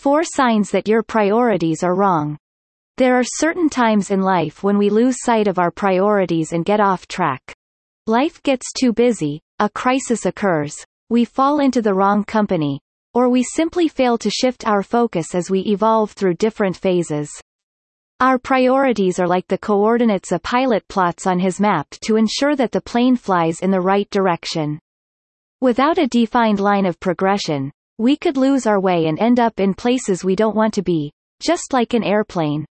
4 signs that your priorities are wrong. There are certain times in life when we lose sight of our priorities and get off track. Life gets too busy, a crisis occurs, we fall into the wrong company, or we simply fail to shift our focus as we evolve through different phases. Our priorities are like the coordinates a pilot plots on his map to ensure that the plane flies in the right direction. Without a defined line of progression, we could lose our way and end up in places we don't want to be, just like an airplane.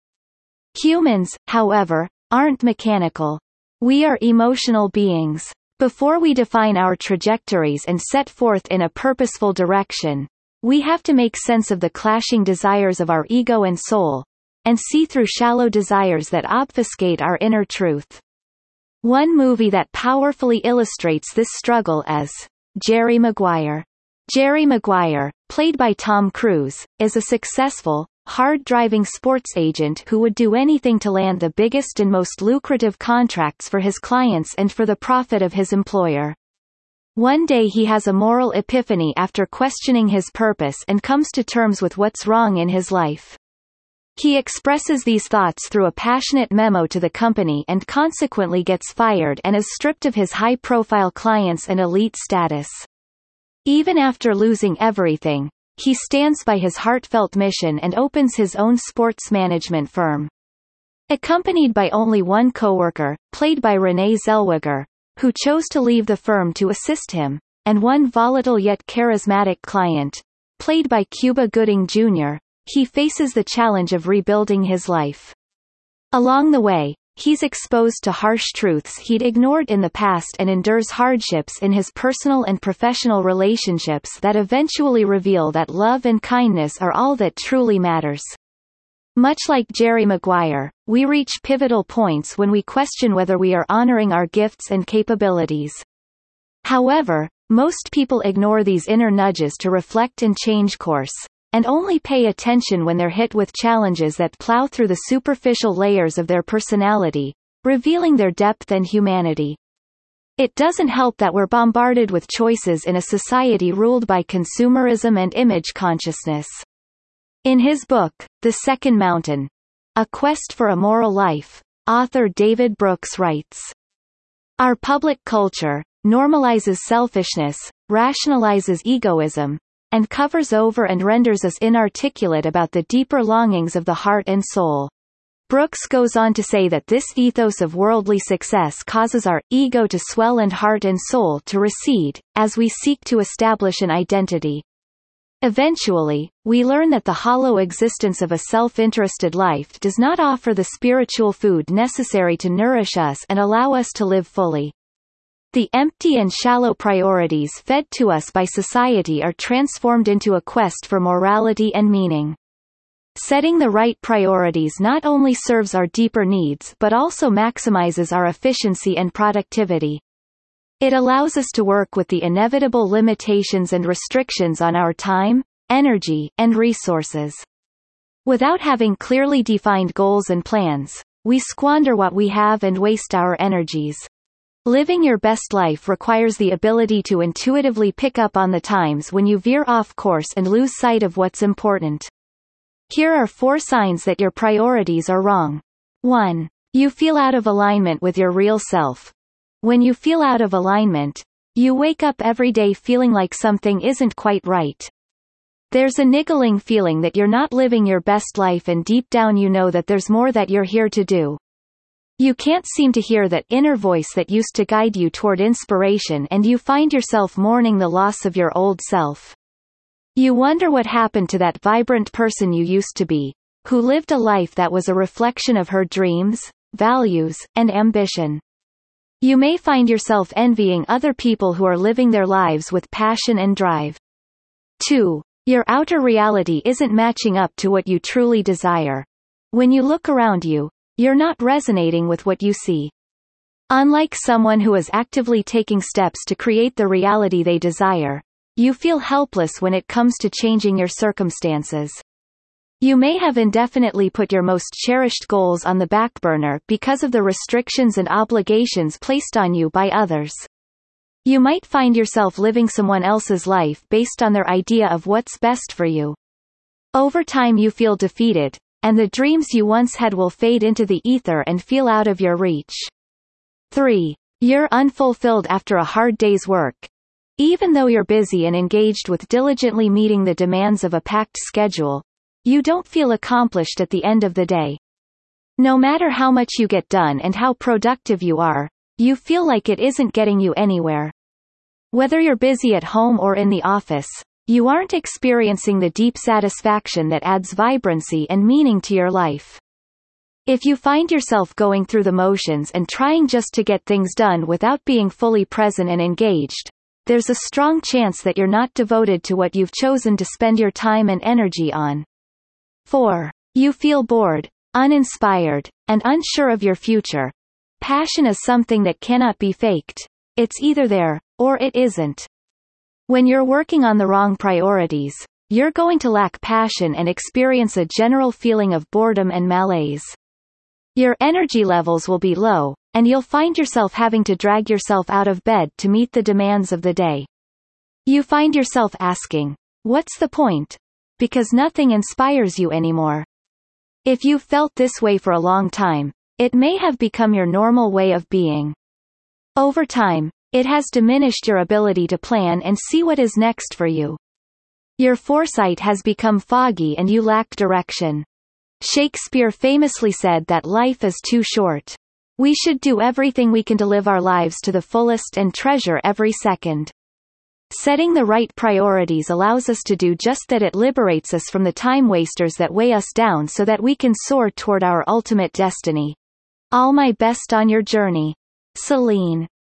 Humans, however, aren't mechanical. We are emotional beings. Before we define our trajectories and set forth in a purposeful direction, we have to make sense of the clashing desires of our ego and soul, and see through shallow desires that obfuscate our inner truth. One movie that powerfully illustrates this struggle is Jerry Maguire. Jerry Maguire, played by Tom Cruise, is a successful, hard-driving sports agent who would do anything to land the biggest and most lucrative contracts for his clients and for the profit of his employer. One day he has a moral epiphany after questioning his purpose and comes to terms with what's wrong in his life. He expresses these thoughts through a passionate memo to the company and consequently gets fired and is stripped of his high-profile clients and elite status. Even after losing everything, he stands by his heartfelt mission and opens his own sports management firm. Accompanied by only one coworker, played by Renee Zellweger, who chose to leave the firm to assist him, and one volatile yet charismatic client, played by Cuba Gooding Jr., he faces the challenge of rebuilding his life. Along the way, he's exposed to harsh truths he'd ignored in the past and endures hardships in his personal and professional relationships that eventually reveal that love and kindness are all that truly matters. Much like Jerry Maguire, we reach pivotal points when we question whether we are honoring our gifts and capabilities. However, most people ignore these inner nudges to reflect and change course, and only pay attention when they're hit with challenges that plow through the superficial layers of their personality, revealing their depth and humanity. It doesn't help that we're bombarded with choices in a society ruled by consumerism and image consciousness. In his book, The Second Mountain: A Quest for a Moral Life, author David Brooks writes, "Our public culture normalizes selfishness, rationalizes egoism, and covers over and renders us inarticulate about the deeper longings of the heart and soul." Brooks goes on to say that this ethos of worldly success causes our ego to swell and heart and soul to recede, as we seek to establish an identity. Eventually, we learn that the hollow existence of a self-interested life does not offer the spiritual food necessary to nourish us and allow us to live fully. The empty and shallow priorities fed to us by society are transformed into a quest for morality and meaning. Setting the right priorities not only serves our deeper needs but also maximizes our efficiency and productivity. It allows us to work with the inevitable limitations and restrictions on our time, energy, and resources. Without having clearly defined goals and plans, we squander what we have and waste our energies. Living your best life requires the ability to intuitively pick up on the times when you veer off course and lose sight of what's important. Here are 4 signs that your priorities are wrong. 1. You feel out of alignment with your real self. When you feel out of alignment, you wake up every day feeling like something isn't quite right. There's a niggling feeling that you're not living your best life, and deep down you know that there's more that you're here to do. You can't seem to hear that inner voice that used to guide you toward inspiration, and you find yourself mourning the loss of your old self. You wonder what happened to that vibrant person you used to be, who lived a life that was a reflection of her dreams, values, and ambition. You may find yourself envying other people who are living their lives with passion and drive. 2. Your outer reality isn't matching up to what you truly desire. When you look around you, you're not resonating with what you see. Unlike someone who is actively taking steps to create the reality they desire, you feel helpless when it comes to changing your circumstances. You may have indefinitely put your most cherished goals on the back burner because of the restrictions and obligations placed on you by others. You might find yourself living someone else's life based on their idea of what's best for you. Over time you feel defeated, and the dreams you once had will fade into the ether and feel out of your reach. 3. You're unfulfilled after a hard day's work. Even though you're busy and engaged with diligently meeting the demands of a packed schedule, you don't feel accomplished at the end of the day. No matter how much you get done and how productive you are, you feel like it isn't getting you anywhere. Whether you're busy at home or in the office, you aren't experiencing the deep satisfaction that adds vibrancy and meaning to your life. If you find yourself going through the motions and trying just to get things done without being fully present and engaged, there's a strong chance that you're not devoted to what you've chosen to spend your time and energy on. 4. You feel bored, uninspired, and unsure of your future. Passion is something that cannot be faked. It's either there, or it isn't. When you're working on the wrong priorities, you're going to lack passion and experience a general feeling of boredom and malaise. Your energy levels will be low, and you'll find yourself having to drag yourself out of bed to meet the demands of the day. You find yourself asking, "What's the point?" because nothing inspires you anymore. If you've felt this way for a long time, it may have become your normal way of being. Over time, it has diminished your ability to plan and see what is next for you. Your foresight has become foggy and you lack direction. Shakespeare famously said that life is too short. We should do everything we can to live our lives to the fullest and treasure every second. Setting the right priorities allows us to do just that. It liberates us from the time wasters that weigh us down so that we can soar toward our ultimate destiny. All my best on your journey. Celine.